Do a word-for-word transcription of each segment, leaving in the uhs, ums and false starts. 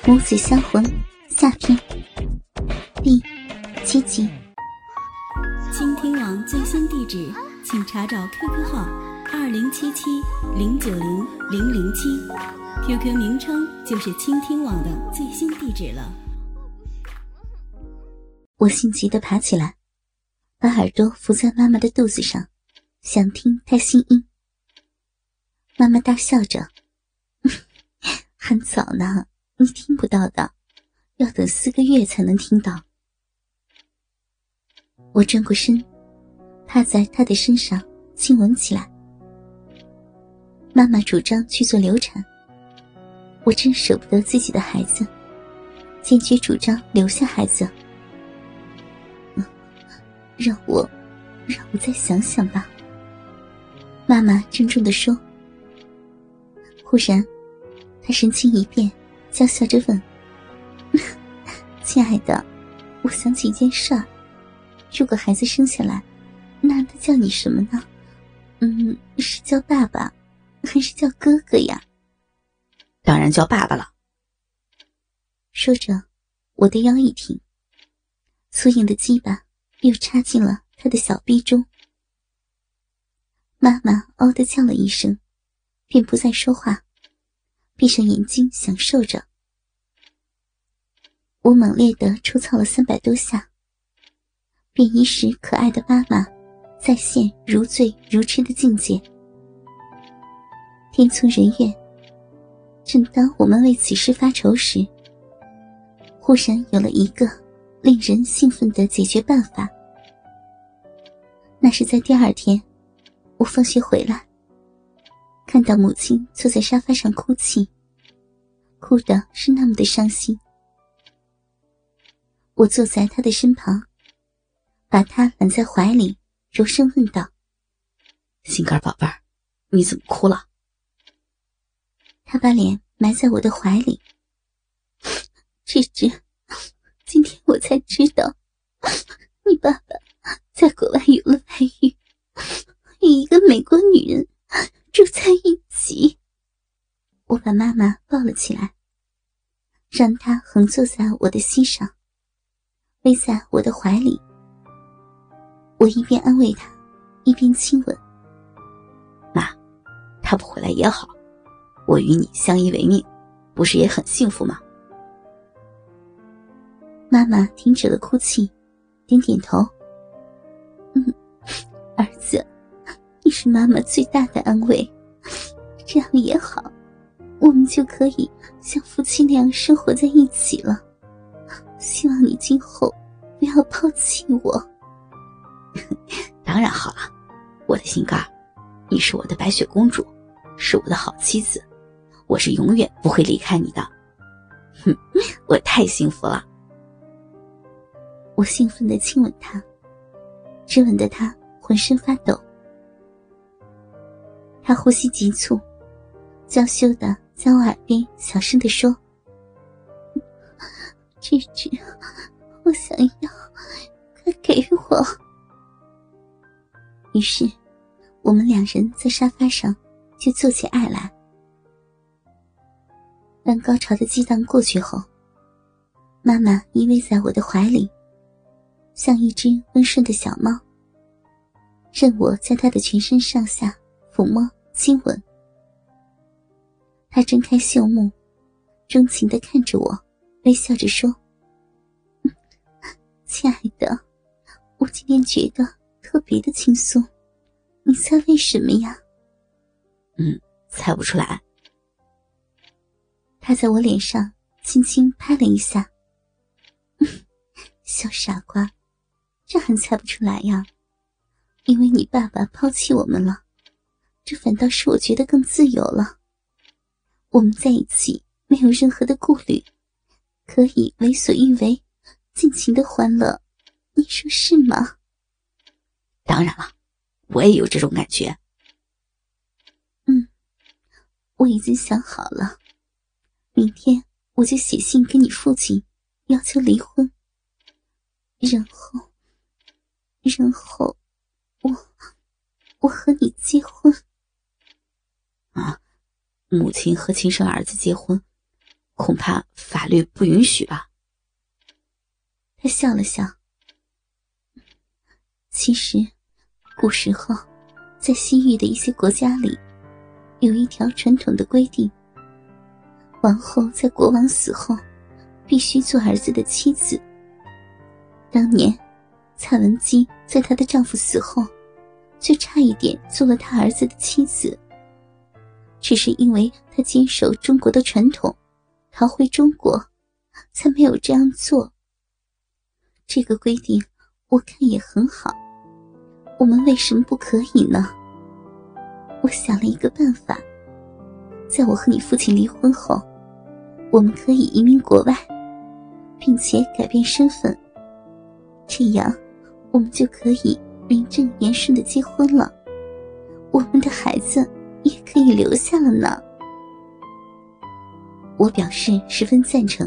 母子销魂下篇第七集。 倾听网最新地址，请查找 Q Q 号二零七七零九零零零七 ，Q Q 名称就是倾听网的最新地址了。 我性急地爬起来，把耳朵伏在妈妈的肚子上，想听她心音。妈妈大笑着，很早呢，你听不到的，要等四个月才能听到。我转过身，趴在她的身上亲吻起来。妈妈主张去做流产，我真舍不得自己的孩子，坚决主张留下孩子。嗯，让我让我再想想吧，妈妈郑重地说。忽然她神情一变，娇笑着问，亲爱的，我想起一件事儿，如果孩子生下来，那他叫你什么呢？嗯，是叫爸爸还是叫哥哥呀？ 当然叫爸爸了。 说着，我的腰一挺，粗硬的鸡巴又插进了他的小臂中。妈妈嗷地叫了一声，便不再说话，闭上眼睛享受着。我猛烈地抽操了三百多下，便已使可爱的妈妈再现如醉如痴的境界。天聪人愿，正当我们为此事发愁时，忽然有了一个令人兴奋的解决办法。那是在第二天，我放学回来，看到母亲坐在沙发上哭泣，哭得是那么的伤心。我坐在她的身旁，把她揽在怀里，柔声问道： 心肝宝贝儿，你怎么哭了？ 她把脸埋在我的怀里。芝芝，今天我才知道，你爸爸在国外有了外遇，与一个美国女人住在一起。我把妈妈抱了起来，让她横坐在我的膝上，偎在我的怀里。我一边安慰她，一边亲吻。 妈，他不回来也好，我与你相依为命，不是也很幸福吗？ 妈妈停止了哭泣，点点头。嗯，儿子，你是妈妈最大的安慰，这样也好，我们就可以像夫妻那样生活在一起了。希望你今后不要抛弃我。 当然好了，我的心肝，你是我的白雪公主，是我的好妻子，我是永远不会离开你的。哼，我太幸福了。 我兴奋地亲吻她，只吻得她浑身发抖。她呼吸急促，娇羞地在我耳边小声地说：芝芝，我想要，快给我。于是我们两人在沙发上就做起爱来。当高潮的激荡过去后，妈妈依偎在我的怀里，像一只温顺的小猫，任我在她的全身上下抚摸亲吻。她睁开秀目，钟情地看着我，微笑着说：亲爱的，我今天觉得特别的轻松，你猜为什么呀？ 嗯，猜不出来。 他在我脸上轻轻拍了一下。小傻瓜，这还猜不出来呀？因为你爸爸抛弃我们了，这反倒是我觉得更自由了。我们在一起没有任何的顾虑，可以为所欲为，尽情的欢乐，你说是吗？ 当然了，我也有这种感觉。 嗯，我已经想好了，明天我就写信给你父亲，要求离婚。然后，然后，我，我和你结婚。 啊，母亲和亲生儿子结婚，恐怕法律不允许吧？ 他笑了笑。其实，古时候，在西域的一些国家里，有一条传统的规定：王后在国王死后，必须做儿子的妻子。当年，蔡文姬在她的丈夫死后，就差一点做了他儿子的妻子。只是因为她坚守中国的传统，逃回中国，才没有这样做。这个规定，我看也很好。我们为什么不可以呢？我想了一个办法，在我和你父亲离婚后，我们可以移民国外，并且改变身份，这样我们就可以名正言顺地结婚了，我们的孩子也可以留下了呢。我表示十分赞成。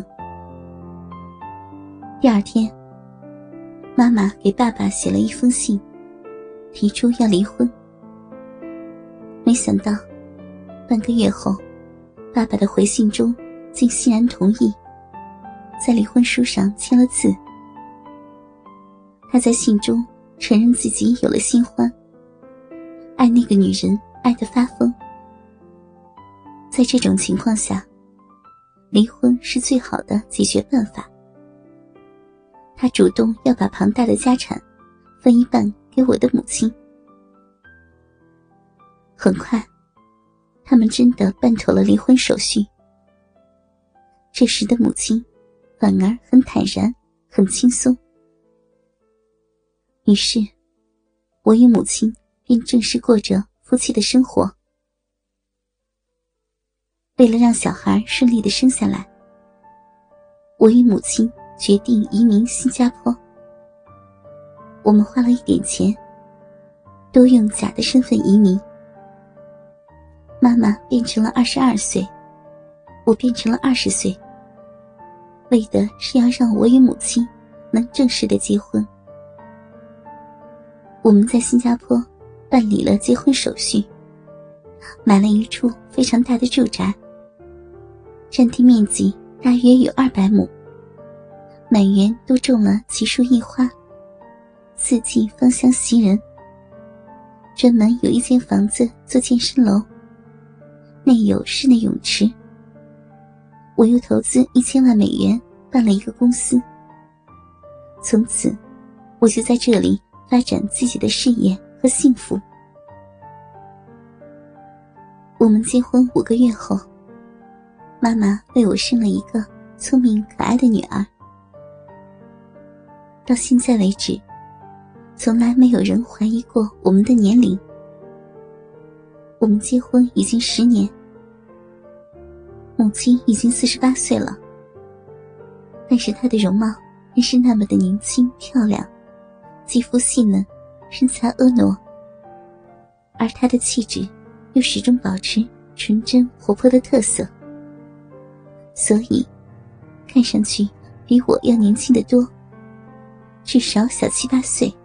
第二天，妈妈给爸爸写了一封信，提出要离婚。没想到半个月后，爸爸的回信中竟欣然同意，在离婚书上签了字。他在信中承认自己有了新欢，爱那个女人爱得发疯。在这种情况下，离婚是最好的解决办法。他主动要把庞大的家产分一半给我的母亲。很快，他们真的办妥了离婚手续。这时的母亲反而很坦然，很轻松。于是，我与母亲便正式过着夫妻的生活。为了让小孩顺利地生下来，我与母亲决定移民新加坡。我们花了一点钱，都用假的身份移民。妈妈变成了二十二岁，我变成了二十岁，为的是要让我与母亲能正式的结婚。我们在新加坡办理了结婚手续，买了一处非常大的住宅，占地面积大约有二百亩，满园都种了奇树异花，四季芳香袭人。专门有一间房子做健身楼，内有室内泳池。我又投资一千万美元办了一个公司，从此我就在这里发展自己的事业和幸福。我们结婚五个月后，妈妈为我生了一个聪明可爱的女儿。到现在为止，从来没有人怀疑过我们的年龄。我们结婚已经十年，母亲已经四十八岁了，但是她的容貌仍是那么的年轻漂亮，肌肤细嫩，身材婀娜，而她的气质又始终保持纯真活泼的特色，所以看上去比我要年轻得多，至少小七八岁。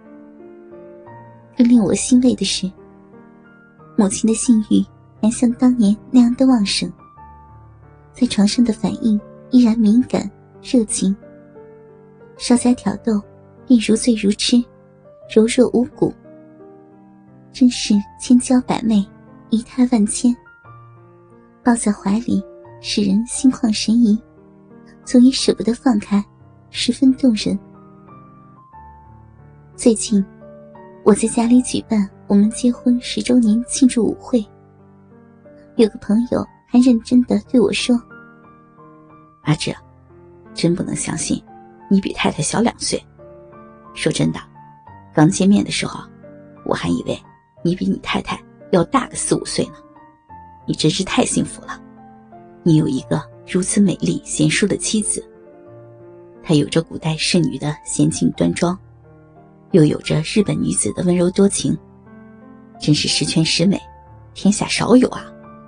更令我欣慰的是，母亲的性欲还像当年那样的旺盛，在床上的反应依然敏感热情，稍加挑逗便如醉如痴，柔弱无骨，真是千娇百媚，仪态万千，抱在怀里使人心旷神怡，总也舍不得放开，十分动人。最近我在家里举办我们结婚十周年庆祝舞会，有个朋友还认真地对我说： 阿志，真不能相信你比太太小两岁。说真的，刚见面的时候我还以为你比你太太要大个四五岁呢。你真是太幸福了，你有一个如此美丽贤淑的妻子，她有着古代侍女的娴静端庄，又有着日本女子的温柔多情，真是十全十美，天下少有啊。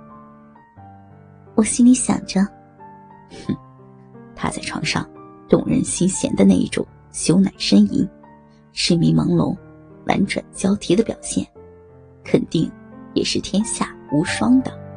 我心里想着， 哼，她在床上动人心弦的那一种羞赧呻吟，痴迷朦胧，婉转交替的表现，肯定也是天下无双的。